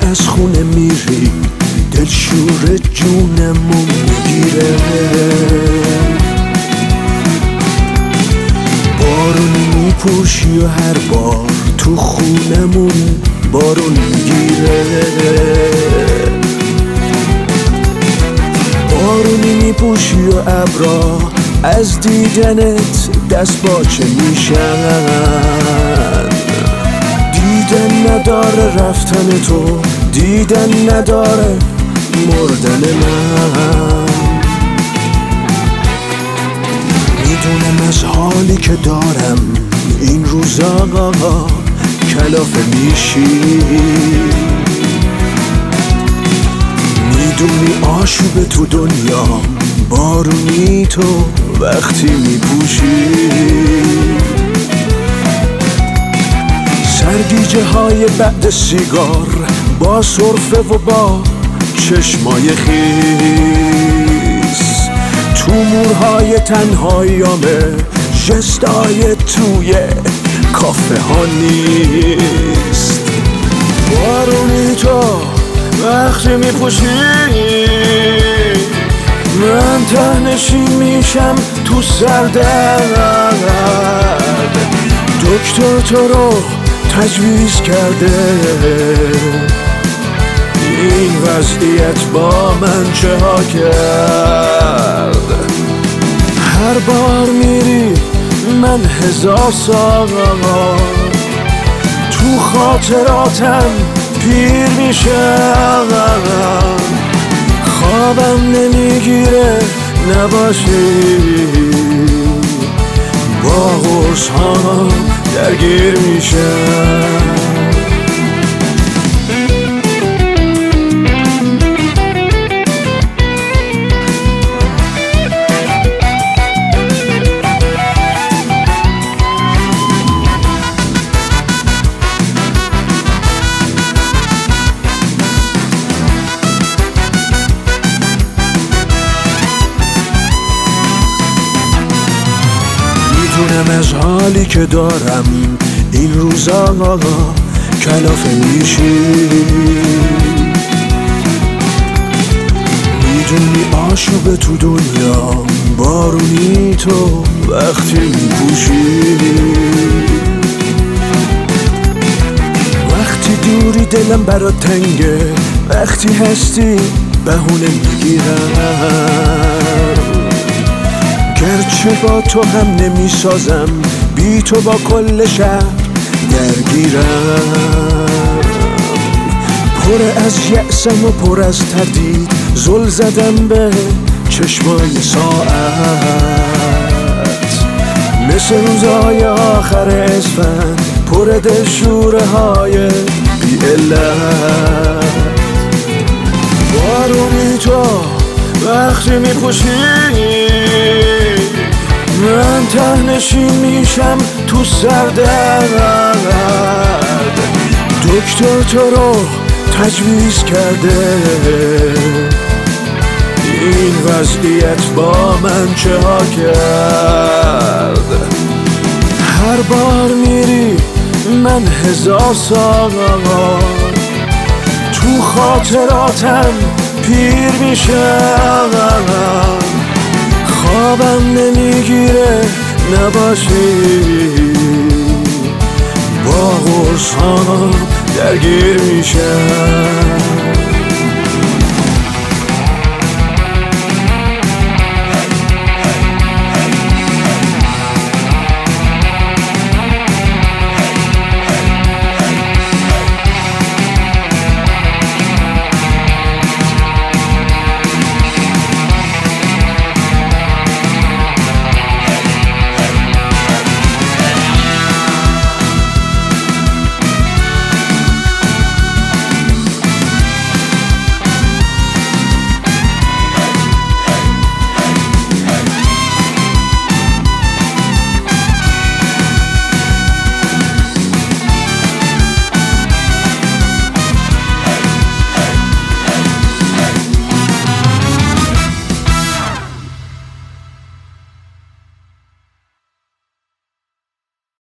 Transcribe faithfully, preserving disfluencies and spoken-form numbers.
از خونه میری دلشور جونمو میگیره. بارونی میپوشی و هر بار تو خونمون بارون میگیره. بارونی میپوشی و ابرا از دیدنت دست باچه میشن. دیدن نداره رفتن تو، دیدن نداره مردن من. میدونم از حالی که دارم این روزا کلافه میشی. میدونی آشوب تو دنیا بارونی تو وقتی میپوشی. سرگیجه های بعد سیگار با سرفه و با چشمای خیس، تو مورهای تنهاییامه جستای توی کافه ها نیست. بارونی تو وقتی میپوشی من تهنشین میشم تو سردرد. دکتر تو رو تجویز کرده، این وضعیت با من چه ها کرد. هر بار میری من هزار سال تو خاطراتم پیر میشم. خوابم نمیگیره نباشی، با قرص ها درگیر میشم. میدونم از حالی که دارم این روزا کلافه میشی. میدونی آشوب تو دنیا بارونی تو وقتی میپوشی. وقتی دوری دلم برات تنگه، وقتی هستی بهونه میگیرم. گرچه با تو هم نمیسازم، بی تو با کل شهر درگیرم. پر از یأسم و پر از تردید، زل زدم به چشمای ساعت. مثل روزای آخر اسفند پر دلشوره های بی علت. بارونی تو وقتی میپوشی من تهنشین میشم تو سردرد. دکتر تو رو تجویز کرده، این وضعیت با من چه ها کرد. هر بار میری من هزار سال تو خاطراتم پیر میشم. خوابم نمیگیره نباشی، با قرص ها درگیر میشم.